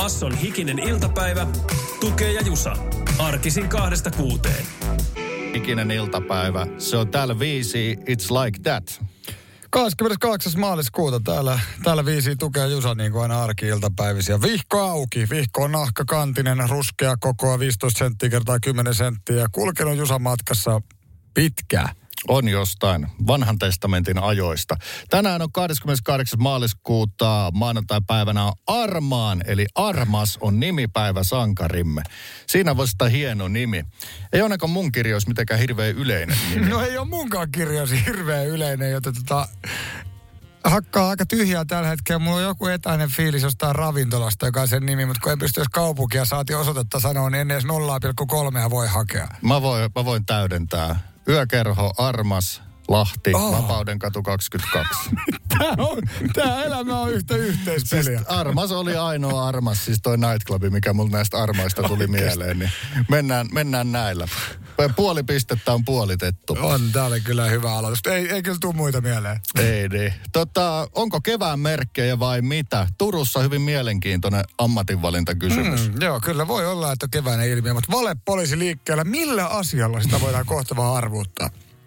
Basson hikinen iltapäivä. Tukee ja Jusa. Arkisin 2-6. Hikinen iltapäivä. Se on täällä 5. It's like that. 28. maaliskuuta täällä 5 Tukea Jusa, niin kuin aina arki-iltapäivisiä. Vihko auki. Vihko on nahkakantinen, ruskea kokoa 15 senttiä kertaa 10 senttiä. Ja kulkenut Jusan matkassa pitkään. On jostain vanhan testamentin ajoista. Tänään on 28. maaliskuuta, maanantai-päivänä on Armaan, eli Armas on nimipäivä sankarimme. Siinä vasta hieno nimi. Ei ainakaan mun kirjoissa mitenkään hirveän yleinen nimi. No ei ole munkaan kirjoissa hirveän yleinen, joten hakkaa aika tyhjää tällä hetkellä. Mulla on joku etäinen fiilis jostain ravintolasta, joka on sen nimi, mutta kun en pysty edes kaupunkia saati osoitetta sanoa, niin en edes 0,3 voi hakea. Mä voin täydentää. Yökerho, Armas, Lahti, Vapaudenkatu 22. Tää elämä on yhtä yhteispeliä. Siis Armas oli ainoa Armas, siis toi nightclubi, mikä mulla näistä Armaista tuli mieleen. Niin mennään näillä. Puoli pistettä on puolitettu. Tää oli kyllä hyvä aloitus. Ei kyllä tule muita mieleen. Ei niin. Onko kevään merkkejä vai mitä? Turussa hyvin mielenkiintoinen ammatinvalintakysymys. Joo, kyllä voi olla, että keväinen ilmiö, mutta valepoliisi liikkeellä. Millä asialla sitä voidaan kohta vaan arvuuttaa?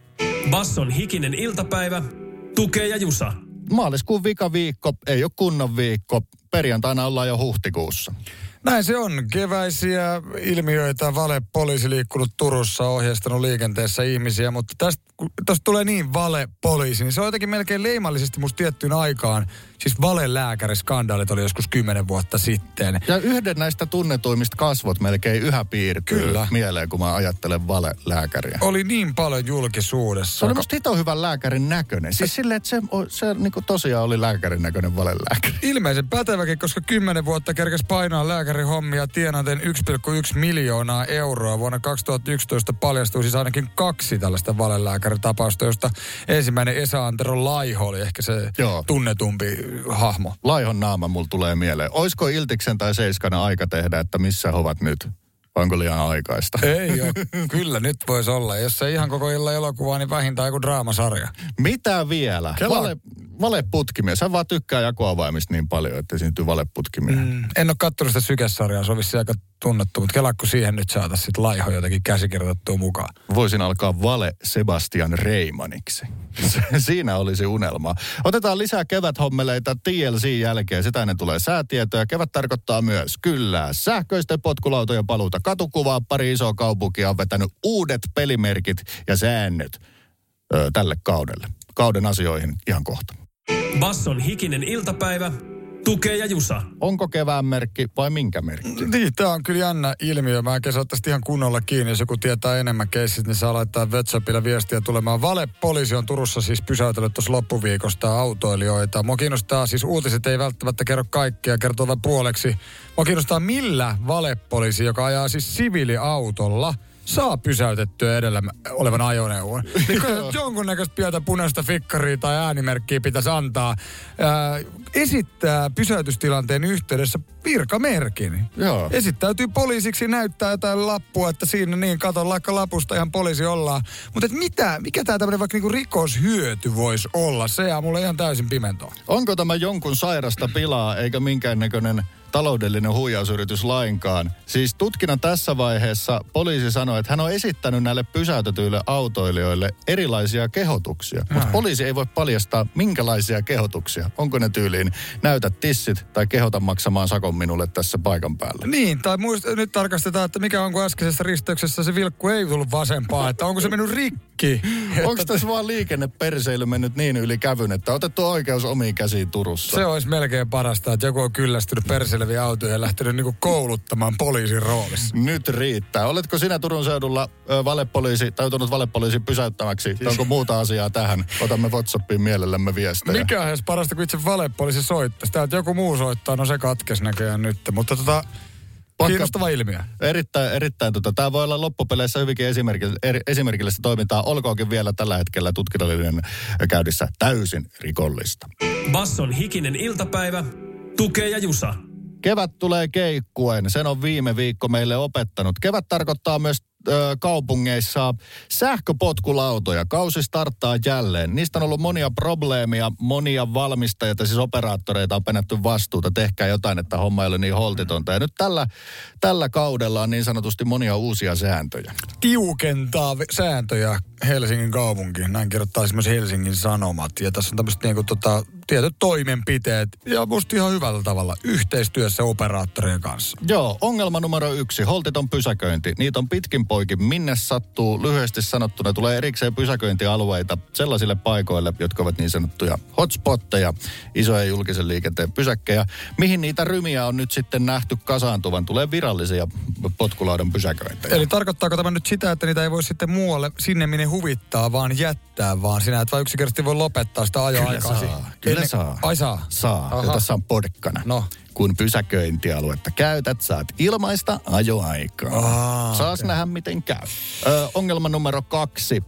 Basson hikinen iltapäivä. Tukee ja Jusa. Maaliskuun vikaviikko, ei ole kunnon viikko. Perjantaina ollaan jo huhtikuussa. Näin se on. Keväisiä ilmiöitä. Valepoliisi liikkunut Turussa, ohjeistanut liikenteessä ihmisiä, mutta tästä tulee niin valepoliisi, niin se on jotenkin melkein leimallisesti musta tiettyyn aikaan. Siis valelääkäriskandaalit oli joskus 10 vuotta sitten. Ja yhden näistä tunnetuimmista kasvot melkein yhä piirtyy mieleen, kun mä ajattelen valelääkäriä. Oli niin paljon julkisuudessa. Se oli musta hito hyvän lääkärin näköinen. Siis silleen, että se niin kuin tosiaan oli lääkärin näköinen valelääkäri. Ilmeisen päteväkin, koska 10 vuotta kerkesi painaa lääkärihommia tienaten 1,1 miljoonaa euroa. Vuonna 2011 paljastui siis ainakin 2 tällaista valelääkäritapausta, josta ensimmäinen Esa-Antero Laiho oli ehkä se tunnetumpi hahmo. Laihon naama mulla tulee mieleen. Oisko Iltiksen tai Seiskana aika tehdä, että missä he ovat nyt? Onko liian aikaista? Ei ole. Kyllä nyt voisi olla. Jos ei ihan koko illan elokuvaa, niin vähintään joku draamasarja. Mitä vielä? Valeputkimia. Sä vaan tykkää jakoavaimista niin paljon, että syntyy valeputkimia. En ole kattonut sitä Sykesarjaa. Se on vissiin aika tunnettu, mutta kelakko siihen nyt saataisiin sit Laiho jotenkin käsikirjoitettua mukaan. Voisin alkaa Vale Sebastian Reimaniksi. Siinä olisi unelma. Otetaan lisää keväthommeleita TLC jälkeen. Sitä ennen tulee säätietoja. Kevät tarkoittaa myös kyllä sähköisten potkulautojen paluuta katukuvaa. Pari isoa kaupunkia on vetänyt uudet pelimerkit ja säännöt tälle kaudelle. Kauden asioihin ihan kohta. Basson hikinen iltapäivä. Tukee ja Jusa. Onko kevään merkki vai minkä merkki? Niin, tämä on kyllä jännä ilmiö. Mä en saa tästä ihan kunnolla kiinni. Jos joku tietää enemmän keissit, niin saa laittaa WhatsAppilla viestiä tulemaan. Valepoliisi on Turussa siis pysäytellyt tuossa loppuviikosta autoilijoita. Mua kiinnostaa, siis uutiset ei välttämättä kerro kaikkea, kertoo vain puoleksi. Mua kiinnostaa, millä valepoliisi, joka ajaa siis siviiliautolla, saa pysäytettyä edellä olevan ajoneuvon. Niin jonkunnäköistä pientä punaista fikkaria tai äänimerkkiä pitäisi antaa. Esittää pysäytystilanteen yhteydessä virkamerkin. Joo. Esittäytyy poliisiksi, näyttää jotain lappua, että siinä niin, katon laikka lapusta ihan poliisi ollaan. Mutta mikä tämä tämmöinen vaikka niinku rikoshyöty voisi olla? Se jää mulle ihan täysin pimentoon. Onko tämä jonkun sairasta pilaa eikä minkäännäköinen taloudellinen huijausyritys lainkaan? Siis tutkinnan tässä vaiheessa poliisi sanoi, että hän on esittänyt näille pysäytetyille autoilijoille erilaisia kehotuksia. Mutta poliisi ei voi paljastaa, minkälaisia kehotuksia. Onko ne tyyliin näytä tissit tai kehota maksamaan sakon minulle tässä paikan päällä? Niin, tai nyt tarkastetaan, että mikä on, kun äskeisessä risteyksessä se vilkku ei tullut vasempaan, että onko se mennyt rikki? Onko tässä vaan liikenneperseily mennyt niin yli kävyn, että otettu oikeus omiin käsiin Turussa? Se olisi melkein parasta, että joku on kyllästynyt perseileviä autoja ja lähtenyt niinku kouluttamaan poliisin roolissa. Nyt riittää. Oletko sinä Turun seudulla joutunut valepoliisin pysäyttämäksi? Onko muuta asiaa tähän? Otamme WhatsAppiin mielellämme viestejä. Mikä on parasta, kun itse valepoliisi soittaa? Sitä, että joku muu soittaa, no se katkesi näköjään nyt. Mutta kiinnostava ilmiö. Erittäin. Tämä voi olla loppupeleissä hyvinkin esimerkillistä toimintaa. Olkoonkin vielä tällä hetkellä tutkinnallinen käynnissä täysin rikollista. Basson hikinen iltapäivä. Tukee ja Jusa. Kevät tulee keikkuen. Sen on viime viikko meille opettanut. Kevät tarkoittaa myös kaupungeissa sähköpotkulautoja. Kausi starttaa jälleen. Niistä on ollut monia probleemia, monia valmistajia, siis operaattoreita on penätty vastuuta. Tehkää jotain, että homma ei ole niin holtitonta. Ja nyt tällä kaudella on niin sanotusti monia uusia sääntöjä. Tiukentaa sääntöjä Helsingin kaupunki. Näin kirjoittaa esimerkiksi Helsingin Sanomat. Ja tässä on tämmöiset tietyt toimenpiteet. Ja musta ihan hyvällä tavalla yhteistyössä operaattorien kanssa. Joo, ongelma numero 1. Holtiton pysäköinti. Niitä on pitkin poikin. Minne sattuu? Lyhyesti sanottuna tulee erikseen pysäköintialueita sellaisille paikoille, jotka ovat niin sanottuja hotspotteja, isoja julkisen liikenteen pysäkkejä. Mihin niitä rymiä on nyt sitten nähty kasaantuvan? Tulee virallisia potkulaudan pysäköintejä. Eli tarkoittaako tämä nyt sitä, että niitä ei voi sitten muualle sinne minne huvittaa, vaan jättää, vaan sinä et vaan yksinkertaisesti voi lopettaa sitä ajoaikaa? Kyllä saa. Ai saa? Saa. Ja tässä on porkkana. No. Kun pysäköintialuetta käytät, saat ilmaista ajoaikaa. Saas nähdä, miten käy. Ongelma numero 2.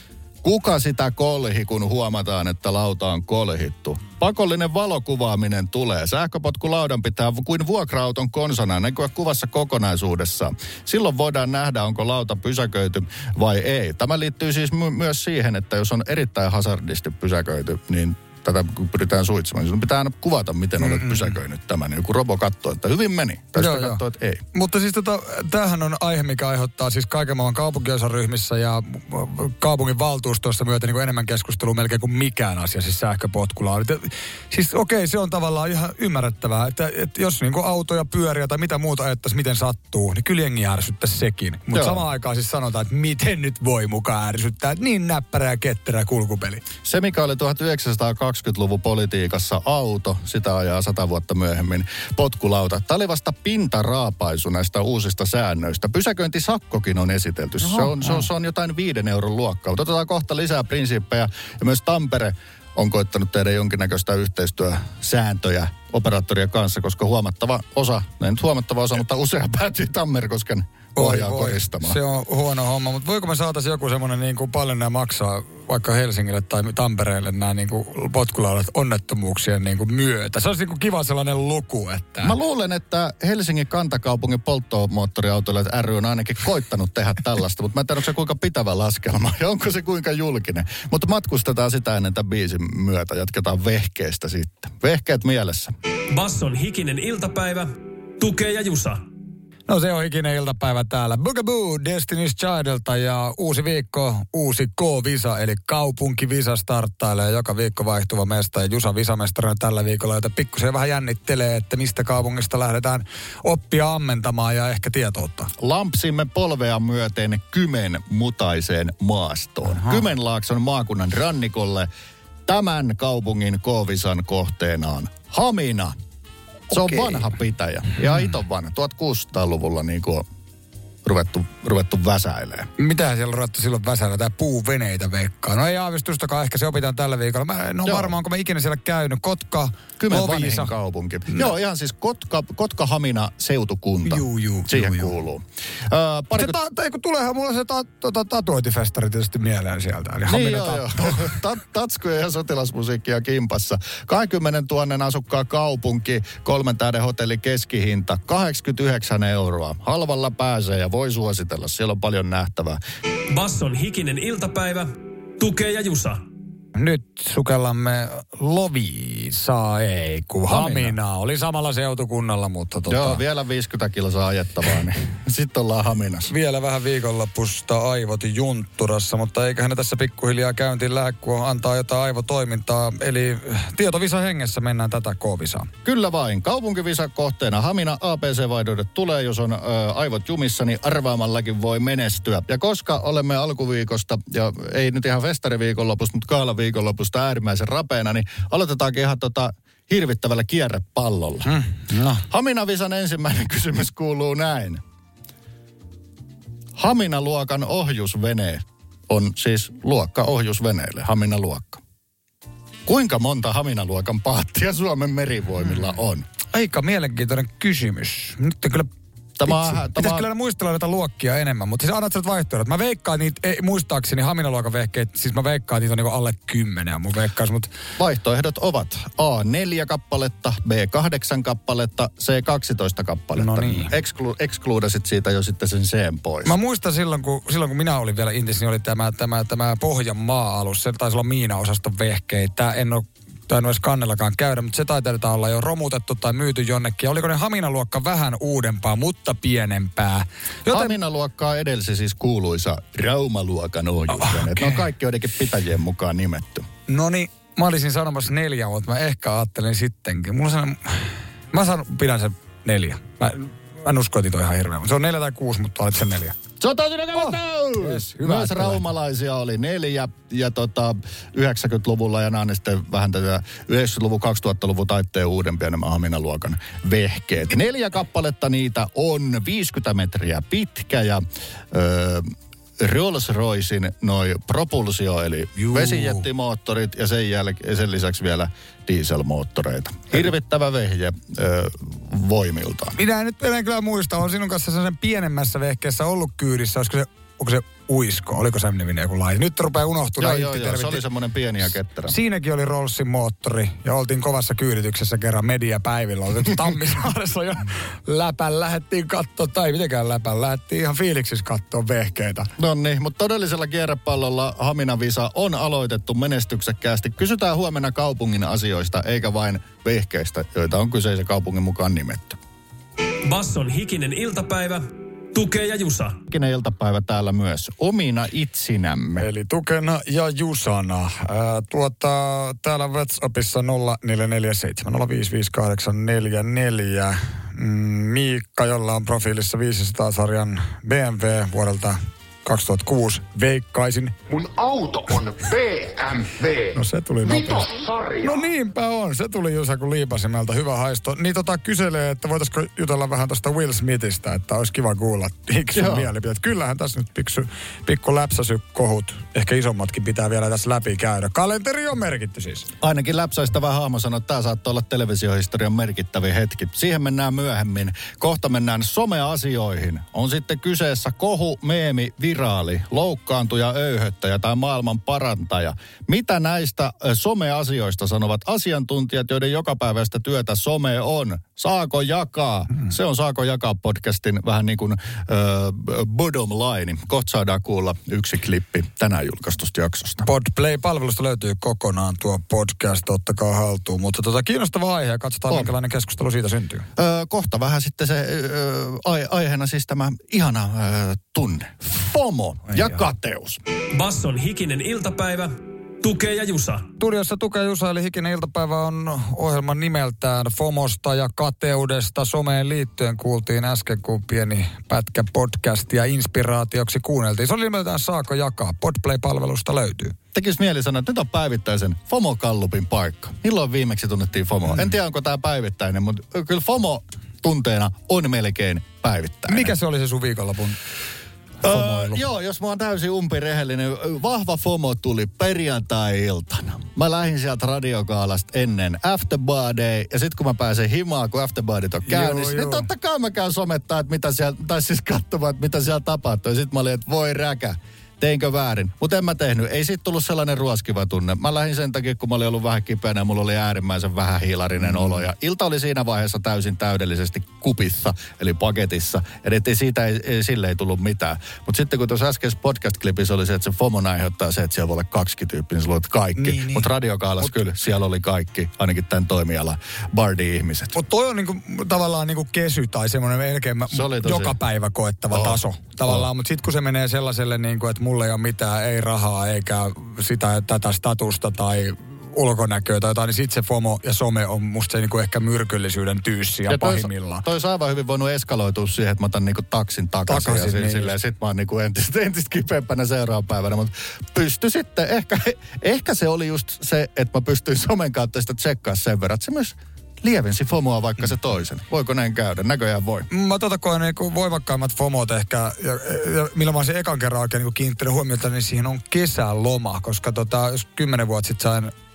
Kuka sitä kolhi, kun huomataan, että lauta on kolhittu? Pakollinen valokuvaaminen tulee. Sähköpotkulaudan pitää kuin vuokra-auton konsana näkyä kuvassa kokonaisuudessaan. Silloin voidaan nähdä, onko lauta pysäköity vai ei. Tämä liittyy siis myös siihen, että jos on erittäin hazardisti pysäköity, niin tätä pyritään suitsimaan. Sinun pitää aina kuvata, miten olet pysäköinyt tämän. Joku robo katsoo, että hyvin meni. Tai sitten katsoo, että ei. Mutta siis tämähän on aihe, mikä aiheuttaa siis kaiken maailman kaupunkiosaryhmissä ja kaupungin valtuustoissa myötä niin enemmän keskustelua melkein kuin mikään asia, siis sähköpotkulaudat. Siis okei, se on tavallaan ihan ymmärrettävää, että jos niin autoja, pyöriä tai mitä muuta ajattaisiin, miten sattuu, niin kyllä jengi ärsyttäisi sekin. Mutta samaan aikaan siis sanotaan, että miten nyt voi mukaan ärsyttää, että niin näppärä ja ketterä kulkupeli. Se, mikä oli 1920-luvun politiikassa auto, sitä ajaa 100 vuotta myöhemmin, potkulauta. Tämä oli vasta pintaraapaisu näistä uusista säännöistä. Pysäköintisakkokin on esitelty. Se on jotain 5 euron luokkaa. Mutta otetaan kohta lisää prinsiippejä. Ja myös Tampere on koittanut tehdä jonkinnäköistä yhteistyösääntöjä operaattorien kanssa, koska huomattava osa, mutta usea päätyy Tammerkosken ohjaa koristamaan. Se on huono homma, mutta voiko me saataisiin joku semmoinen, niin kuin paljon nämä maksaa vaikka Helsingille tai Tampereelle nämä niin kuin potkulaudat onnettomuuksien niin kuin myötä? Se olisi niin kuin kiva sellainen luku, että... Mä luulen, että Helsingin kantakaupungin polttomoottoriautoilijat ry on ainakin koittanut tehdä tällaista, mutta mä en tiedä, onko se kuinka pitävä laskelma ja onko se kuinka julkinen. Mutta matkustetaan sitä ennen tämän biisin myötä. Jatketaan vehkeestä sitten. Vehkeet mielessä. Basson hikinen iltapäivä. Tukee ja Jusa. No se on hikinen iltapäivä täällä. Bugaboo Destiny's Childilta ja uusi viikko, uusi K-visa, eli kaupunkivisa starttailee. Joka viikko vaihtuva mesta ja Jusa visamestarina tällä viikolla, jota pikkusen vähän jännittelee, että mistä kaupungista lähdetään oppia ammentamaan ja ehkä tietoutta. Lampsimme polvea myöten Kymen mutaiseen maastoon. Kymenlaakson maakunnan rannikolle. Tämän kaupungin K-visan kohteena on Hamina. Se on vanha pitäjä. Ja iton vanha. 1600-luvulla niin kuin ruvettu väsäilemään. Mitähän siellä on ruvettu silloin väsäillä? Tää puuveneitä veikkaa. No ei aavistustakaan, ehkä se opitaan tällä viikolla. Mä en ole varma, onko mä ikinä siellä käynyt. Kotka, Kymen vanhin kaupunki. No. Joo, ihan siis Kotka-Hamina seutukunta. Siihen kuuluu. Kun tuleehan mulla se tatuointifestari tietysti mieleen sieltä. Eli niin joo. Tatskuja ja sotilasmusiikkia kimpassa. 20 000 asukkaan kaupunki, 3 tähden hotelli keskihinta, 89 €. Halvalla pääsee ja voi suositella. Siellä on paljon nähtävää. Basson hikinen iltapäivä. Tukee ja Jusa. Nyt sukellamme Loviisaa, ei kun Hamina. Oli samalla seutukunnalla, mutta Joo, vielä 50 kilsaa ajettavaa, niin sitten ollaan Haminassa. Vielä vähän viikonlopusta aivot juntturassa, mutta eiköhän ne tässä pikkuhiljaa käyntiin lähde, kun antaa jotain aivotoimintaa. Eli tietovisa hengessä mennään tätä K-visaa. Kyllä vain. Kaupunkivisa kohteena Hamina. ABC-vaihdoidet tulee, jos on aivot jumissa, niin arvaamallakin voi menestyä. Ja koska olemme alkuviikosta, ja ei nyt ihan festariviikonlopusta, mutta kaalaviikonlopusta äärimmäisen rapeena, niin aloitetaankin ihan hirvittävällä kierrepallolla. No. Hamina-visan ensimmäinen kysymys kuuluu näin. Hamina-luokan ohjusvene on siis luokka ohjusveneille, Hamina-luokka. Kuinka monta Hamina-luokan paattia Suomen merivoimilla on? Aika mielenkiintoinen kysymys. Nyt en kyllä Pitäisi kyllä muistella näitä luokkia enemmän, mutta siis annat sä nyt vaihtoehdot. Mä veikkaan niitä, muistaakseni Hamina-luokan vehkeet, siis mä veikkaan niitä on niinku alle 10 mun veikkaus, mutta... Vaihtoehdot ovat A4 kappaletta, B8 kappaletta, C12 kappaletta. No niin. Excludasit siitä jo sitten sen C:n pois. Mä muistan silloin, kun minä olin vielä Intis, niin oli tämä Pohjanmaa-alus. Se taisi olla Miina-osaston vehkeitä. En ole tainnut edes kannellakaan käydä, mutta se taitaa olla jo romutettu tai myyty jonnekin. Oliko ne Hamina-luokka vähän uudempaa, mutta pienempää? Hamina-luokkaa edelsi siis kuuluisa Rauma-luokan ohjusvene. Okay. Ne on kaikki joidenkin pitäjien mukaan nimetty. No niin, mä olisin sanomassa 4, mutta mä ehkä ajattelin sittenkin. Pidän sen 4. Mä en usko, että on ihan hirveä. Se on 4 tai 6, mutta olet sen 4. Se on Myös raumalaisia oli 4 ja 90-luvulla ja nämä sitten vähän tätä 90-luvun, 2000-luvun taitteen uudempia nämä Hamina-luokan vehkeet. 4 kappaletta niitä on 50 metriä pitkä ja Rolls-Roycin noi propulsio eli vesijettimoottorit ja sen lisäksi vielä dieselmoottoreita. Hirvittävä vehje voimiltaan. Minä nyt en kyllä muista, on sinun kanssa sellaisen pienemmässä vehkeessä ollut kyydissä, onko se Uisko, oliko sen niminen joku laji? Nyt rupeaa unohtumaan. Joo, se oli semmoinen pieni ja ketterä. Siinäkin oli Rollsin moottori ja oltiin kovassa kyydityksessä kerran mediapäivillä. Oltiin Tammisaaressa jo läpän lähdettiin katsoa, tai mitenkään läpän, lähdettiin ihan fiiliksissä katsoa vehkeitä. No niin, mutta todellisella kierrepallolla Hamina-visa on aloitettu menestyksekkäästi. Kysytään huomenna kaupungin asioista, eikä vain vehkeistä, joita on kyseisen kaupungin mukaan nimetty. Basson hikinen iltapäivä. Tuke ja Jusa. Hikinen iltapäivä täällä myös omina itsinämme. Eli Tukena ja Jusana. Täällä WhatsAppissa 0447 055844. Miikka, jolla on profiilissa 500-sarjan BMW vuodelta 2006. Veikkaisin. Mun auto on BMW. No se tuli nopeasti. Vitosarja. No niinpä on. Se tuli Jusa kuin liipasimelta. Hyvä haisto. Niin kyselee, että voitaisiko jutella vähän tuosta Will Smithistä, että olisi kiva kuulla Hiksun mielipiteet. Kyllähän tässä nyt pikku läpsäsykohut, ehkä isommatkin pitää vielä tässä läpi käydä. Kalenteri on merkitty siis. Ainakin läpsäistävä hahmo sanoi, että tämä saattaa olla televisiohistorian merkittävin hetki. Siihen mennään myöhemmin. Kohta mennään someasioihin. On sitten kyseessä kohu, meemi, viraali, loukkaantuja, öyhöttäjä tai maailman parantaja. Mitä näistä someasioista sanovat asiantuntijat, joiden jokapäiväistä työtä some on? Saako jakaa? Se on Saako jakaa podcastin vähän niin kuin bottom line. Kohta saadaan kuulla yksi klippi tänään julkaistusta jaksosta. Podplay-palvelusta löytyy kokonaan tuo podcast, ottakaa haltuun. Mutta kiinnostava aihe ja katsotaan, minkälainen keskustelu siitä syntyy. Kohta vähän sitten se aiheena siis tämä ihana tunne. FOMO ja kateus. Basson hikinen iltapäivä. Tuke ja Jusa. Studiossa Tuke ja Jusa, eli hikinen iltapäivä on ohjelman nimeltään FOMOsta ja kateudesta. Someen liittyen kuultiin äsken, kun pieni pätkä podcastia inspiraatioksi kuunneltiin. Se oli nimeltään Saako jakaa. Podplay-palvelusta löytyy. Tekisi mieli sanoa, että nyt on päivittäisen FOMO-kallupin paikka. Milloin viimeksi tunnettiin FOMO? En tiedä, onko tämä päivittäinen, mutta kyllä FOMO tunteena on melkein päivittäinen. Mikä se oli se sun viikonlopun? Joo, jos mä oon täysin umpirehellinen, vahva FOMO tuli perjantai-iltana. Mä lähdin sieltä radiokaalasta ennen afterparty, ja sit kun mä pääsen himaan, kun afterpartyt on käynnissä, niin totta kai mä käyn somettaa, että mitä siellä, tai siis katsomaan, että mitä siellä tapahtuu. Ja sit mä olin, että voi räkä. Teinkö väärin? Mutta en mä tehnyt. Ei siitä tullut sellainen ruoskiva tunne. Mä lähdin sen takia, kun mä olin ollut vähän kipeänä ja mulla oli äärimmäisen vähän hiilarinen olo. Ja ilta oli siinä vaiheessa täysin täydellisesti kupissa, eli paketissa. Eli sille ei tullut mitään. Mutta sitten kun tuossa äskeisessä podcast-klipissä oli se, että se FOMO aiheuttaa se, että siellä voi olla 2 tyyppiä, niin sä luot kaikki. Niin. Mutta radiokaalassa kyllä, siellä oli kaikki, ainakin tämän toimiala bardi-ihmiset. Mutta toi on niinku, tavallaan niinku kesy tai semmoinen melkein joka päivä koettava taso. Tavallaan, mutta sitten kun se menee sellaiselle, niinku, että mulla ei ole mitään, ei rahaa, eikä sitä tätä statusta tai ulkonäköä tai jotain, niin sitten se FOMO ja some on musta se niinku ehkä myrkyllisyyden tyyssi ja pahimmillaan. Toi olisi aivan hyvin voinut eskaloitua siihen, että mä otan niinku taksin takaisin ja silleen, sit mä oon niinku entistä kipeämpänä seuraavan päivänä, mutta pysty sitten, ehkä se oli just se, että mä pystyin somen kautta sitä tsekkaa sen verran, että se myös lievensi FOMOa vaikka se toisen. Voiko näin käydä? Näköjään voi. Mä koen niinku voimakkaimmat FOMOt ehkä, ja millä mä olisin ekan kerran oikein niinku kiinnittänyt huomiota, niin siihen on kesäloma. Koska jos 10 vuotta sitten sain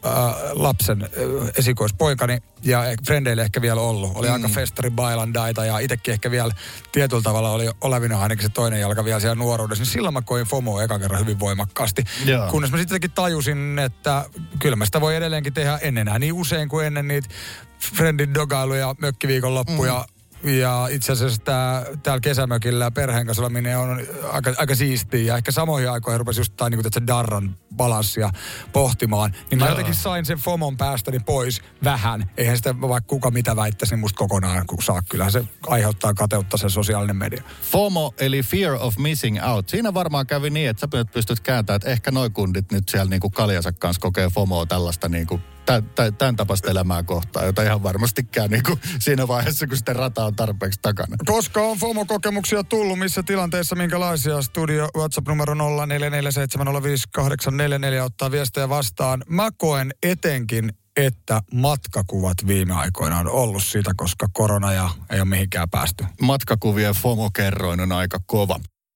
lapsen esikoispoikani ja frendeille ehkä vielä ollut. Oli aika festari bailandaita ja itsekin ehkä vielä tietyllä tavalla oli olevina ainakin se toinen jalka vielä siellä nuoruudessa. Niin silloin mä koin FOMOa ekan kerran hyvin voimakkaasti. Jaa. Kunnes mä sittenkin tajusin, että kyllä mä sitä voi edelleenkin tehdä enää niin usein kuin ennen niitä friendin dogailuja, mökkiviikonloppuja. Ja itse asiassa täällä kesämökillä perheen kanssa oleminen on aika siistiä. Ja ehkä samoihin aikoihin rupesi just niin darran balanssia pohtimaan. Niin mä jotenkin sain sen FOMOn päästäni pois vähän. Eihän sitä vaikka kuka mitä väittäisi, niin musta kokonaan kun saa. Kyllähän se aiheuttaa kateutta sen sosiaalinen media. FOMO eli fear of missing out. Siinä varmaan kävi niin, että sä pystyt kääntämään, että ehkä noi kundit nyt siellä niinku kaljansa kanssa kokee FOMOa tällaista niinku tämän tapasta elämää kohtaan, jota ihan varmastikään niin kuin siinä vaiheessa, kun sitten rata on tarpeeksi takana. Koska on FOMO-kokemuksia tullut, missä tilanteessa, minkälaisia? Studio WhatsApp-numero 0447058444 ottaa viestejä vastaan. Mä koen etenkin, että matkakuvat viime aikoina on ollut sitä, koska korona ja ei ole mihinkään päästy. Matkakuvien FOMO-kerroin on aika kova.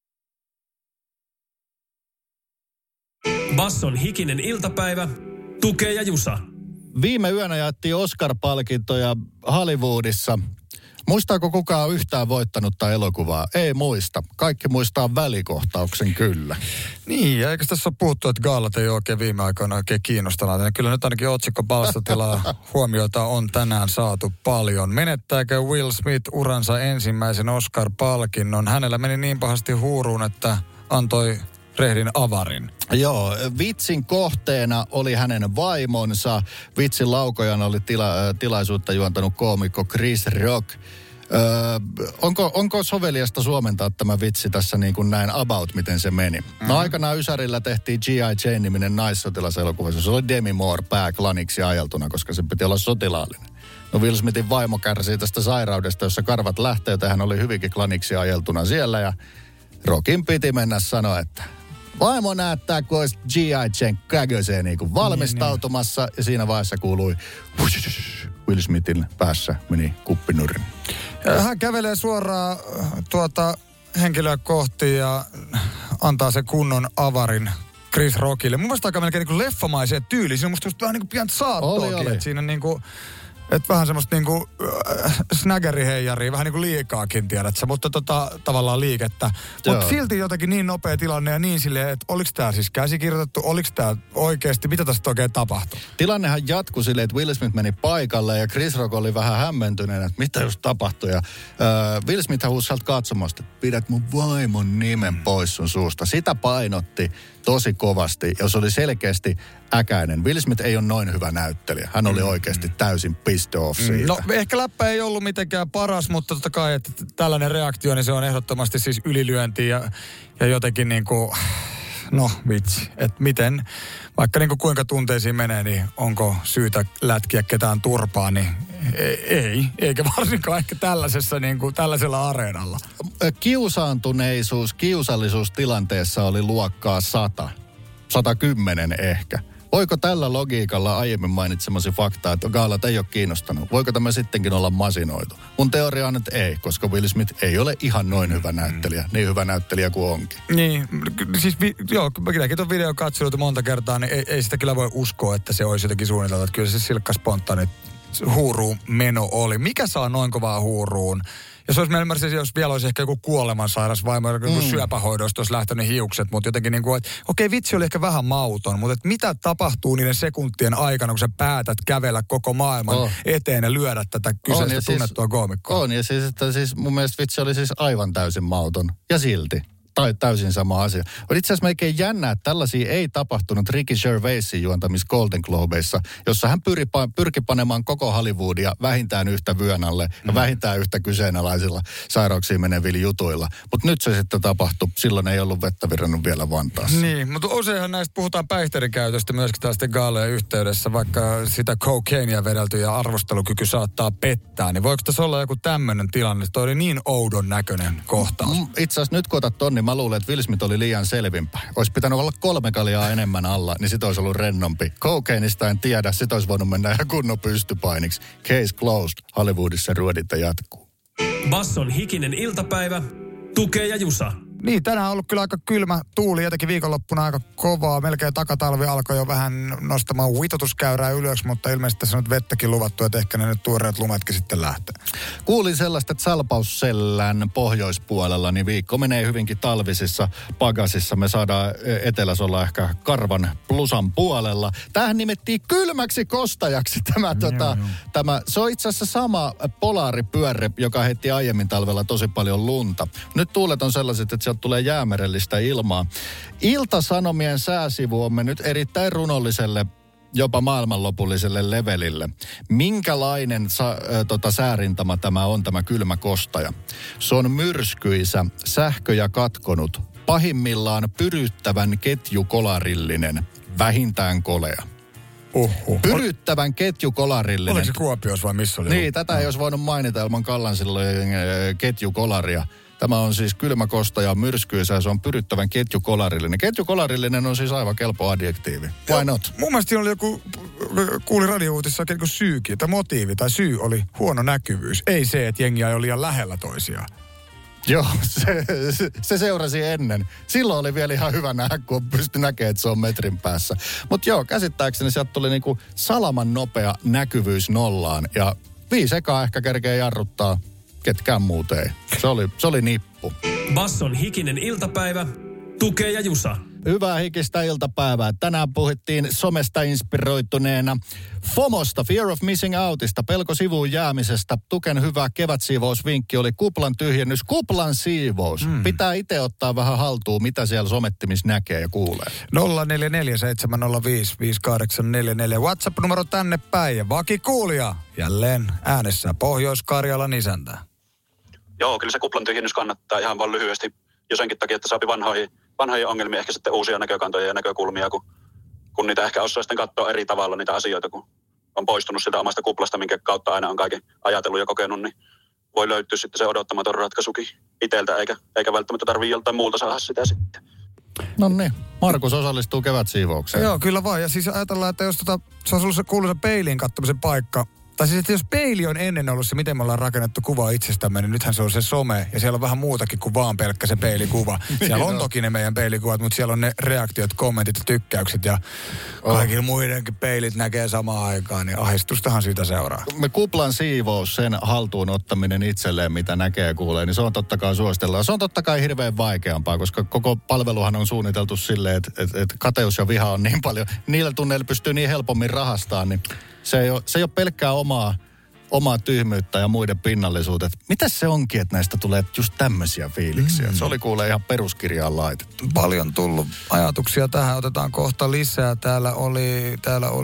Basson hikinen iltapäivä. Tukee ja Jusa. Viime yönä jaettiin Oscar-palkintoja Hollywoodissa. Muistaako kukaan yhtään voittanutta elokuvaa? Ei muista. Kaikki muistaa välikohtauksen kyllä. Niin, ja eikö tässä ole puhuttu, että gaalat ei ole oikein viime aikoina oikein kiinnostavaa. Kyllä nyt ainakin otsikkopalstatilaa huomiota on tänään saatu paljon. Menettääkö Will Smith uransa ensimmäisen Oscar-palkinnon? Hänellä meni niin pahasti huuruun, että antoi rehdin avarin. Joo, vitsin kohteena oli hänen vaimonsa. Vitsin laukojana oli tilaisuutta juontanut koomikko Chris Rock. Onko soveliasta suomentaa tämä vitsi tässä niin kuin näin about, miten se meni? No aikanaan Ysärillä tehtiin G.I. Jane-niminen naissotilaselokuva. Se oli Demi Moore pääklaniksi ajeltuna, koska se piti olla sotilaallinen. No Will Smithin vaimo kärsii tästä sairaudesta, jossa karvat lähtee, joten hän oli hyvinkin klaniksi ajeltuna siellä ja Rockin piti mennä sanoa, että vaimo näyttää, kun olisi G.I. Jane käköseen niin kuin valmistautumassa. Ja siinä vaiheessa kuului Will Smithin päässä meni kuppinurin. Hän kävelee suoraan henkilöä kohti ja antaa sen kunnon avarin Chris Rockille. Mun mielestä aika melkein niin kuin leffamaiseen tyyliin. Siinä on musta vähän niin kuin pientä saattoakin. Oli. Että siinä niin kuin että vähän semmoista niinku snägäriheijaria, vähän niinku liikaakin tiedätkö, mutta tavallaan liikettä. Mutta silti jotenkin niin nopea tilanne ja niin silleen, että oliko tämä siis käsikirjoitettu, oliko tämä oikeasti, mitä tästä oikein tapahtui? Tilannehan jatkui silleen, että Will Smith meni paikalle ja Chris Rock oli vähän hämmentyneen, että mitä just tapahtui. Ja Will Smith huusi sieltä katsomasta, että pidät mun vaimon nimen pois sun suusta. Sitä painotti tosi kovasti, jos oli selkeästi äkäinen. Will Smith ei ole noin hyvä näyttelijä. Hän oli oikeasti täysin pissed off siitä. No ehkä läppä ei ollut mitenkään paras, mutta totta kai, että tällainen reaktio, niin se on ehdottomasti siis ylilyönti ja jotenkin niin kuin, no vitsi, että miten, vaikka niin kuin kuinka tunteisiin menee, niin onko syytä lätkiä ketään turpaa, niin ei, eikä varsinkaan ehkä tällaisessa niin kuin, tällaisella areenalla. Kiusaantuneisuus, kiusallisuus tilanteessa oli luokkaa 100, 110 ehkä. Voiko tällä logiikalla aiemmin mainitsemasi faktaa, että gaalat ei ole kiinnostanut? Voiko tämä sittenkin olla masinoitu? Mun teoria on, että ei, koska Will Smith ei ole ihan noin hyvä näyttelijä. Niin hyvä näyttelijä kuin onkin. Niin, siis mäkin tuon videon katsonut monta kertaa, niin ei sitä kyllä voi uskoa, että se olisi jotenkin suunniteltu. Että kyllä se silkka spontaani huuruun meno oli. Mikä saa noin kovaa huuruun? Jos mä ymmärsin, jos vielä olisi ehkä joku kuolemansairas vaimo, joku syöpähoidosta olisi lähtenyt hiukset, mutta jotenkin niin kuin, että okei, vitsi oli ehkä vähän mauton, mutta että mitä tapahtuu niiden sekuntien aikana, kun sä päätät kävellä koko maailman eteen ja lyödä tätä kyseistä tunnettua koomikkoa? On, ja siis mun mielestä vitsi oli siis aivan täysin mauton, ja silti. Tai täysin sama asia. On itse asiassa melkein jännää, että tällaisia ei tapahtunut Ricky Gervaisin juontamissa Golden Globeissa, jossa hän pyrki panemaan koko Hollywoodia vähintään yhtä vyön alle ja vähintään yhtä kyseenalaisilla sairauksiin menevillä jutuilla. Mutta nyt se sitten tapahtui. Silloin ei ollut vettä virrannut vielä Vantaassa. Niin, mutta useinhan näistä puhutaan päihteiden käytöstä myöskin tällaisten gaalojen yhteydessä, vaikka sitä cocainea vedelty ja arvostelukyky saattaa pettää. Niin voiko tässä olla joku tämmöinen tilanne? Toi oli niin oudon näköinen kohtaus. Itse asiassa nyt kun otat ton, niin mä luulen, että Will Smith oli liian selvinpä. Olisi pitänyt olla 3 kaljaa enemmän alla, niin sit olisi ollut rennompi. Cocainista en tiedä, sit olisi voinut mennä ihan kunnon pystypainiksi. Case closed. Hollywoodissa ruodinta jatkuu. Basson hikinen iltapäivä. Tukee ja Jusa. Niin, tänään on ollut kyllä aika kylmä tuuli, jotenkin viikonloppuna aika kovaa. Melkein takatalvi alkoi jo vähän nostamaan vitotuskäyrää ylös, mutta ilmeisesti tässä on nyt vettäkin luvattu, että ehkä ne nyt tuoreet lumetkin sitten lähtee. Kuulin sellaista, että Salpaussellän pohjoispuolella niin viikko menee hyvinkin talvisissa pagasissa. Me saadaan etelässä olla ehkä karvan plusan puolella. Tämähän nimettiin kylmäksi kostajaksi tämä. Se on itse asiassa sama polaaripyörre, joka heitti aiemmin talvella tosi paljon lunta. Nyt tuulet on sellaiset, että sieltä tulee jäämerellistä ilmaa. Ilta-Sanomien sääsivu on mennyt erittäin runolliselle, jopa maailmanlopulliselle levelille. Minkälainen säärintama tämä on, tämä kylmä kostaja? Se on myrskyisä, sähköjä katkonut, pahimmillaan pyryttävän ketjukolarillinen, vähintään kolea. Pyryttävän ketjukolarillinen. Oliko se Kuopiossa vai missä oli? Niin, tätä ei olisi voinut mainita ilman Kallansillojen ketjukolaria. Tämä on siis kylmä kostaja, myrskyisä, se on pyryttävän ketjukolarillinen. Ketjukolarillinen on siis aivan kelpo adjektiivi. Why not? Mun mielestä siinä oli joku, kuuli radio-uutissa joku syykin, tai motiivi tai syy oli huono näkyvyys. Ei se, että jengi oli liian lähellä toisiaan. Joo, se seurasi ennen. Silloin oli vielä ihan hyvä nähdä, kun pystyi näkemään, että se on metrin päässä. Mutta joo, käsittääkseni sieltä tuli niinku salaman nopea näkyvyys nollaan. Ja 5 ekaa ehkä kerkee jarruttaa, ketkään muut ei. Se oli nippu. Basson hikinen iltapäivä. Tukee ja Jusa. Hyvää hikistä iltapäivää. Tänään puhuttiin somesta inspiroituneena FOMosta, Fear of Missing Outista, pelko sivuun jäämisestä. Tuken hyvä kevätsiivousvinkki oli kuplan tyhjennys, kuplan siivous. Pitää itse ottaa vähän haltuun, mitä siellä somettimissa näkee ja kuulee. 0447055844. WhatsApp-numero tänne päin ja vakikuulija jälleen äänessä Pohjois-Karjalan isäntä. Joo, kyllä se kuplan tyhjennys kannattaa ihan vaan lyhyesti jo senkin takia, että saapi vanhoja ongelmia, ehkä sitten uusia näkökantoja ja näkökulmia, kun niitä ehkä osaa sitten katsoa eri tavalla niitä asioita, kun on poistunut sitä omasta kuplasta, minkä kautta aina on kaiken ajatellut ja kokenut, niin voi löytyä sitten se odottamaton ratkaisukin itseltä, eikä välttämättä tarvitse joltain muulta saada sitä sitten. No niin, Markus osallistuu kevätsiivoukseen. Joo, kyllä vaan. Ja siis ajatellaan, että jos se on ollut se kuuluisa peiliin katsomisen paikka, tai siis, että jos peili on ennen ollut se, miten me ollaan rakennettu kuva itsestämme, niin nythän se on se some, ja siellä on vähän muutakin kuin vaan pelkkä se peilikuva. Siellä on toki ne meidän peilikuvat, mutta siellä on ne reaktiot, kommentit ja tykkäykset, ja kaikilla muidenkin peilit näkee samaan aikaan, niin ahdistustahan siitä seuraa. Me kuplan siivous, sen haltuun ottaminen itselleen, mitä näkee ja kuulee, niin se on totta kai suositellaan. Se on totta kai hirveän vaikeampaa, koska koko palveluhan on suunniteltu silleen, että kateus ja viha on niin paljon, niillä tunneilla pystyy niin helpommin rahastamaan, niin se ei ole pelkkää omaa tyhmyyttä ja muiden pinnallisuudet. Mitäs se onkin, että näistä tulee just tämmöisiä fiiliksiä? Se oli kuule ihan peruskirjaan laitettu. Paljon tullut ajatuksia tähän, otetaan kohta lisää. Täällä oli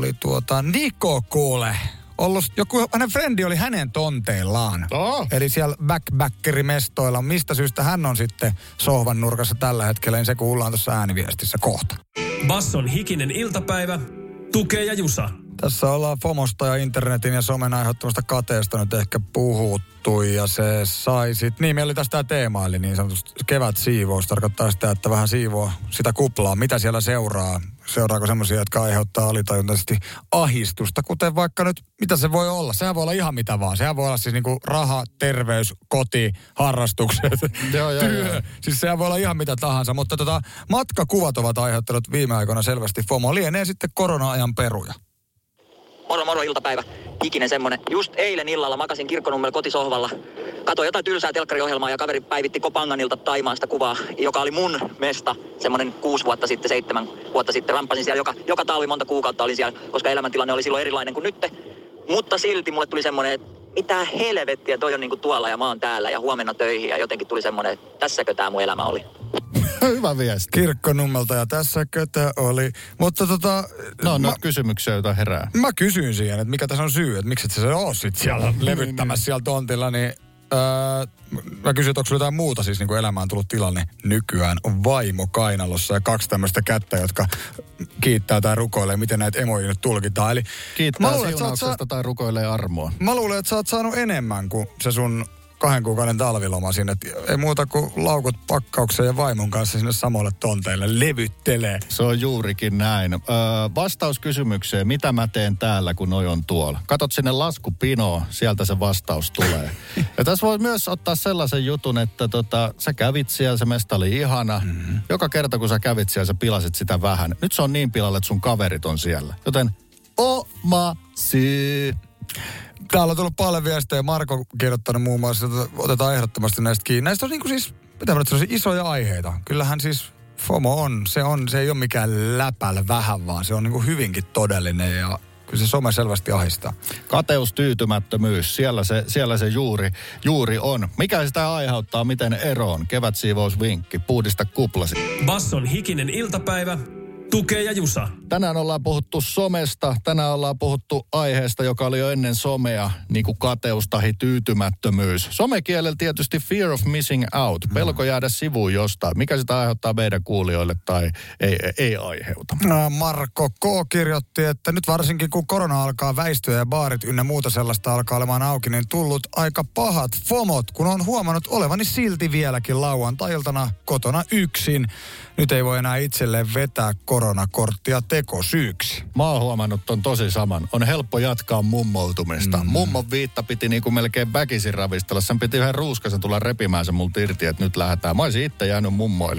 Niko kuule. Joku hänen frendi oli hänen tonteillaan. Eli siellä backbackerimestoilla. Mistä syystä hän on sitten sohvan nurkassa tällä hetkellä, niin se kuullaan tuossa ääniviestissä kohta. Basson hikinen iltapäivä. Tukee ja Jusa. Tässä ollaan FOMosta ja internetin ja somen aiheuttamasta kateesta nyt ehkä puhuttu ja se sai niin meillä oli tästä tämä teema, eli niin sanotusti kevätsiivous tarkoittaa sitä, että vähän siivoo sitä kuplaa. Mitä siellä seuraa? Seuraako semmoisia, jotka aiheuttaa alitajuntaisesti ahistusta, kuten vaikka nyt, mitä se voi olla? Sehän voi olla ihan mitä vaan. Sehän voi olla siis niinku raha, terveys, koti, harrastukset, työ. Siis sehän voi olla ihan mitä tahansa, mutta matkakuvat ovat aiheuttanut viime aikoina selvästi FOMO. Lienee sitten korona-ajan peruja. Moro iltapäivä. Hikinen semmonen. Just eilen illalla makasin Kirkkonummella kotisohvalla. Katoin jotain tylsää telkkariohjelmaa ja kaveri päivitti Kopanganilta Taimaasta kuvaa, joka oli mun mesta. Semmonen 6 vuotta sitten, 7 vuotta sitten. Rampasin siellä joka talvi, monta kuukautta olin siellä, koska elämäntilanne oli silloin erilainen kuin nyt. Mutta silti mulle tuli semmonen, että mitä helvettiä, toi on niinku tuolla ja mä oon täällä ja huomenna töihin. Ja jotenkin tuli semmonen, että tässäkö tää mun elämä oli. Hyvä viesti. Kirkkonummelta ja tässäkö tää oli. Mutta No kysymyksiä, joita herää. Mä kysyin siihen, että mikä tässä on syy, että miksi et sä oo sit siellä levyttämässä siellä tontilla, niin mä kysyin, että onko sulla jotain muuta siis niin kuin elämään tullut tilanne. Nykyään on vaimo kainalossa ja 2 tämmöistä kättä, jotka kiittää tai rukoilee, miten näitä emoja nyt tulkitaan. Eli kiittää siunauksesta tai rukoilee armoa. Mä luulen, että sä oot saanut enemmän kuin se sun 2 kuukauden talviloma sinne. Ei muuta kuin laukut pakkaukseen ja vaimon kanssa sinne samalle tonteille levyttelee. Se on juurikin näin. Vastaus kysymykseen, mitä mä teen täällä, kun noi on tuolla. Katot sinne laskupinoon, sieltä se vastaus tulee. Ja tässä voi myös ottaa sellaisen jutun, että sä kävit siellä, se mesta oli ihana. Mm-hmm. Joka kerta, kun sä kävit siellä, sä pilasit sitä vähän. Nyt se on niin pilalle, että sun kaverit on siellä. Joten oma syy. Täällä on tullut paljon viestejä. Marko on kirjoittanut muun muassa, että otetaan ehdottomasti näistä kiinni. Näistä on niinku siis, mitä mä nyt isoja aiheita. Kyllähän siis FOMO se ei ole mikään läpällä vähän, vaan se on niinku hyvinkin todellinen ja kyllä se some selvästi ahdistaa. Kateus, tyytymättömyys, siellä se juuri on. Mikä sitä aiheuttaa, miten eroon? Kevätsiivousvinkki, puhdista kuplasi. Basson hikinen iltapäivä. Tukee ja Jusa. Tänään ollaan puhuttu somesta. Tänään ollaan puhuttu aiheesta, joka oli jo ennen somea, niin kuin kateus tai tyytymättömyys. Somekielellä tietysti fear of missing out. Pelko jäädä sivuun jostain. Mikä sitä aiheuttaa meidän kuulijoille tai ei aiheuta? Marko K. kirjoitti, että nyt varsinkin kun korona alkaa väistyä ja baarit ynnä muuta sellaista alkaa olemaan auki, niin tullut aika pahat FOMot, kun on huomannut olevani silti vieläkin lauantai-iltana kotona yksin. Nyt ei voi enää itselleen vetää koronakorttia tekosyyksi. Mä oon huomannut ton tosi saman. On helppo jatkaa mummoutumista. Mummon viitta piti niinku melkein väkisin ravistella. Sen piti yhden ruuskasen tulla repimään se multa irti, että nyt lähdetään. Mä olisin itse jäänyt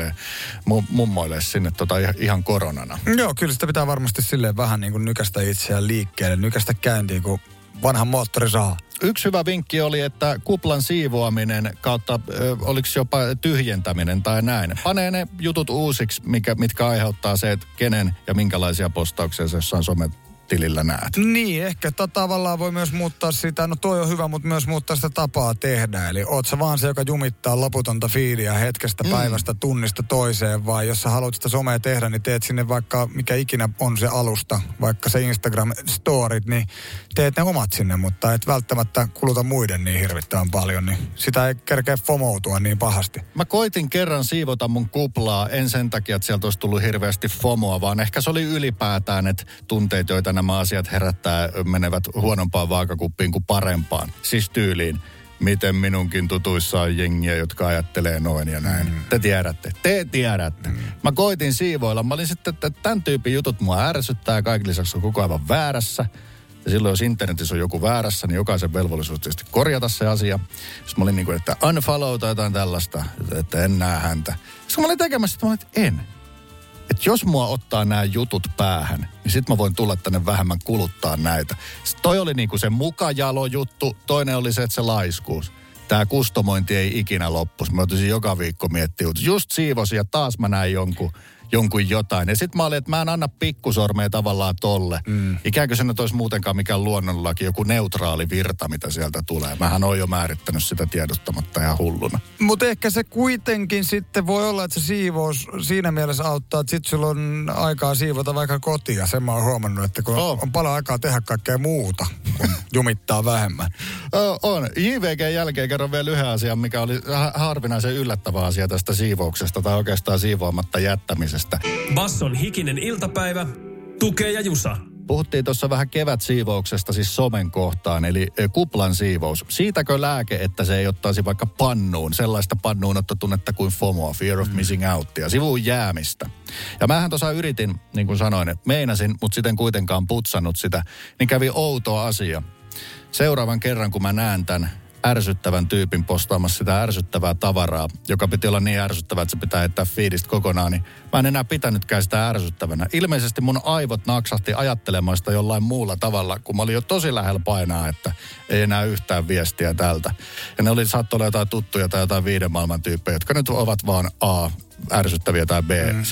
mummoille sinne ihan koronana. Joo, kyllä sitä pitää varmasti silleen vähän niin kuin nykästä itseään liikkeelle, nykästä käyntiin, kun vanha moottori saa. Yksi hyvä vinkki oli, että kuplan siivoaminen kautta, oliko jopa tyhjentäminen tai näin. Panee ne jutut uusiksi, mitkä aiheuttaa se, että kenen ja minkälaisia postauksia sä jossain sometilillä näet. Niin, ehkä tavallaan voi myös muuttaa sitä, no toi on hyvä, mutta myös muuttaa sitä tapaa tehdä. Eli oot sä vaan se, joka jumittaa loputonta fiidiä hetkestä päivästä tunnista toiseen, vai jos sä haluat sitä somea tehdä, niin teet sinne vaikka mikä ikinä on se alusta, vaikka se Instagram-storit, niin teet ne omat sinne, mutta et välttämättä kuluta muiden niin hirvittävän paljon, niin sitä ei kerkeä FOMoutua niin pahasti. Mä koitin kerran siivota mun kuplaa, en sen takia, että sieltä olisi tullut hirveästi FOMOa, vaan ehkä se oli ylipäätään, että tunteet, joita nämä asiat herättää, menevät huonompaan vaakakuppiin kuin parempaan. Siis tyyliin, miten minunkin tutuissa on jengiä, jotka ajattelee noin ja näin. Te tiedätte. Mä koitin siivoilla. Mä olin sitten, että tämän tyypin jutut mua ärsyttää ja kaiken lisäksi on koko ajan väärässä. Ja silloin, jos internetissä on joku väärässä, niin jokaisen velvollisuus tietysti korjata se asia. Sitten mä olin niin kuin, että unfollow tai jotain tällaista, että en näe häntä. Sitten mä olin tekemässä, että mä olin, että en. Että jos mua ottaa nämä jutut päähän, niin sit mä voin tulla tänne vähemmän kuluttaa näitä. Sitten toi oli niinku se mukajalo juttu, toinen oli se, että se laiskuus. Tää kustomointi ei ikinä loppus. Mä otisin joka viikko miettiä, just siivosin ja taas mä näin jonkun jotain. Ja sit mä olin, että mä en anna pikkusormeja tavallaan tolle. Ikään kuin se nyt olisi muutenkaan mikään luonnonlaki, joku neutraali virta, mitä sieltä tulee. Mähän oon jo määrittänyt sitä tiedottamatta ihan hulluna. Mutta ehkä se kuitenkin sitten voi olla, että se siivous siinä mielessä auttaa, että sit sulla on aikaa siivota vaikka kotia. Sen mä oon huomannut, että kun on paljon aikaa tehdä kaikkea muuta, kun jumittaa vähemmän. On. JVGn jälkeen kerron vielä yhden asian, mikä oli harvinaisen yllättävä asia tästä siivouksesta tai oikeastaan siivoamatta jättämisestä. Basson hikinen iltapäivä. Tukee ja Jusa. Puhuttiin tuossa vähän kevätsiivouksesta, siis somen kohtaan, eli kuplan siivous. Siitäkö lääke, että se ei ottaisi vaikka pannuun, sellaista pannuunottotunnetta kuin FOMOa, fear of missing outia, sivuun jäämistä. Ja mähän tuossa yritin, niin kuin sanoin, että meinasin, mutta sitten kuitenkaan putsannut sitä, niin kävi outo asia. Seuraavan kerran, kun mä näen tämän ärsyttävän tyypin postaamassa sitä ärsyttävää tavaraa, joka piti olla niin ärsyttävää, että se pitää jättää feedistä kokonaan, niin mä en enää pitänytkään sitä ärsyttävänä. Ilmeisesti mun aivot naksahti ajattelemaan sitä jollain muulla tavalla, kun mä olin jo tosi lähellä painaa, että ei enää yhtään viestiä tältä. Ja ne saattoi olla jotain tuttuja tai jotain 5 maailman tyyppejä, jotka nyt ovat vaan A, ärsyttäviä tai B,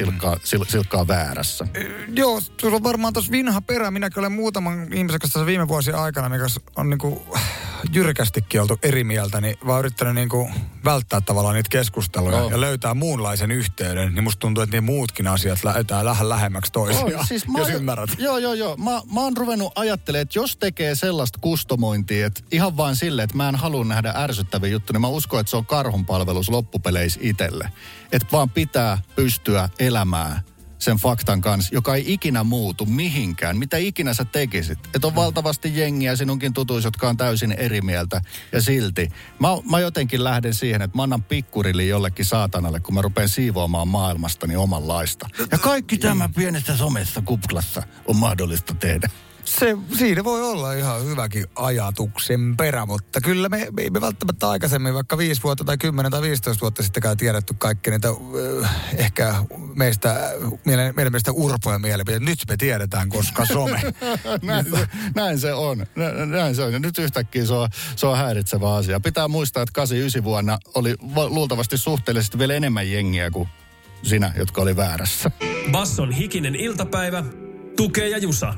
silkkaa väärässä. Joo, sulla on varmaan tuossa vinha perä. Minäkin olen muutaman ihmisen kanssa viime vuosien aikana, mikä on niinku jyrkästikin oltu eri mieltä, niin vaan yrittänyt niinku välttää tavallaan niitä keskusteluja ja löytää muunlaisen yhteyden. Niin musta tuntuu, että niin muutkin asiat löytää lähemmäksi toisiaan, siis jos ymmärrät. Joo. Mä oon ruvennut ajattelemaan, että jos tekee sellaista kustomointia, että ihan vain silleen, että mä en halua nähdä ärsyttäviä juttuja, niin mä uskon, että se on karhunpalvelus loppupeleissä itselle. Että vaan pitää pystyä elämään sen faktan kanssa, joka ei ikinä muutu mihinkään. Mitä ikinä sä tekisit. Että on valtavasti jengiä sinunkin tutuissa, jotka on täysin eri mieltä. Ja silti mä jotenkin lähden siihen, että mä annan pikkurili jollekin saatanalle, kun mä rupean siivoamaan maailmastani omanlaista. Ja kaikki tämä pienessä somessa kuplassa on mahdollista tehdä. Siinä voi olla ihan hyväkin ajatuksen perä, mutta kyllä me ei välttämättä aikaisemmin, vaikka 5 vuotta tai 10 tai 15 vuotta sittenkään tiedetty kaikki niitä ehkä meidän mielestä urpoja mielipiteitä. Nyt me tiedetään, koska some. Näin se on. Ja nyt yhtäkkiä se on häiritsevä asia. Pitää muistaa, että 89 vuonna oli luultavasti suhteellisesti vielä enemmän jengiä kuin sinä, jotka oli väärässä. Basson hikinen iltapäivä. Tukee ja Jusa.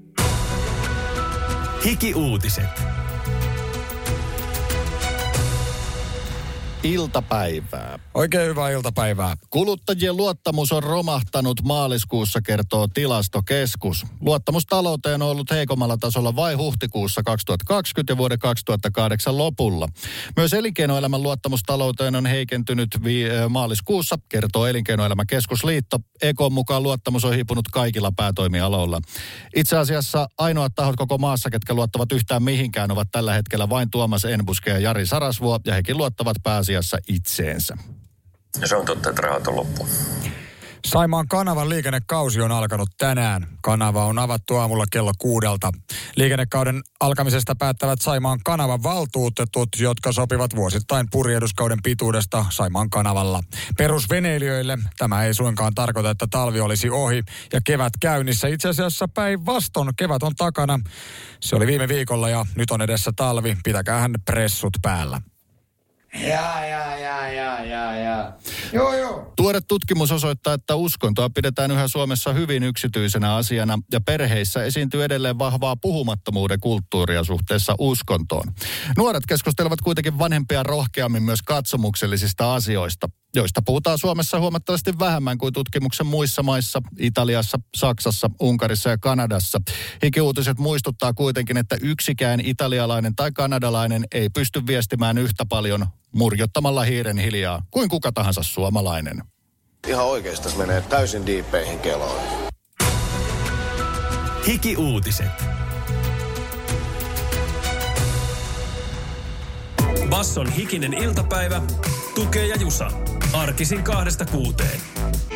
Hiki-uutiset. Iltapäivää. Oikein hyvää iltapäivää. Kuluttajien luottamus on romahtanut maaliskuussa, kertoo Tilastokeskus. Luottamus talouteen on ollut heikommalla tasolla vain huhtikuussa 2020 ja vuoden 2008 lopulla. Myös elinkeinoelämän luottamus talouteen on heikentynyt maaliskuussa, kertoo Elinkeinoelämän keskusliitto. EK:n mukaan luottamus on hiipunut kaikilla päätoimialoilla. Itse asiassa ainoat tahot koko maassa, ketkä luottavat yhtään mihinkään, ovat tällä hetkellä vain Tuomas Enbuske ja Jari Sarasvuo, ja hekin luottavat pääasiassa itseensä. Se on totta, että rahat on loppu. Saimaan kanavan liikennekausi on alkanut tänään. Kanava on avattu aamulla kello 6. Liikennekauden alkamisesta päättävät Saimaan kanavan valtuutetut, jotka sopivat vuosittain purjehduskauden pituudesta Saimaan kanavalla. Perusveneilijöille tämä ei suinkaan tarkoita, että talvi olisi ohi ja kevät käynnissä. Itse asiassa päinvastoin kevät on takana. Se oli viime viikolla ja nyt on edessä talvi. Pitäkäähän pressut päällä. Joo. Tuore tutkimus osoittaa, että uskontoa pidetään yhä Suomessa hyvin yksityisenä asiana ja perheissä esiintyy edelleen vahvaa puhumattomuuden kulttuuria suhteessa uskontoon. Nuoret keskustelevat kuitenkin vanhempia rohkeammin myös katsomuksellisista asioista, joista puhutaan Suomessa huomattavasti vähemmän kuin tutkimuksen muissa maissa, Italiassa, Saksassa, Unkarissa ja Kanadassa. Hiki-uutiset muistuttaa kuitenkin, että yksikään italialainen tai kanadalainen ei pysty viestimään yhtä paljon murjottamalla hiiren hiljaa kuin kuka tahansa suomalainen. Ihan oikeasti tässä menee täysin diippeihin keloon. Hiki-uutiset. Basson hikinen iltapäivä. Tukee ja Jusa. Arkisin 2-6.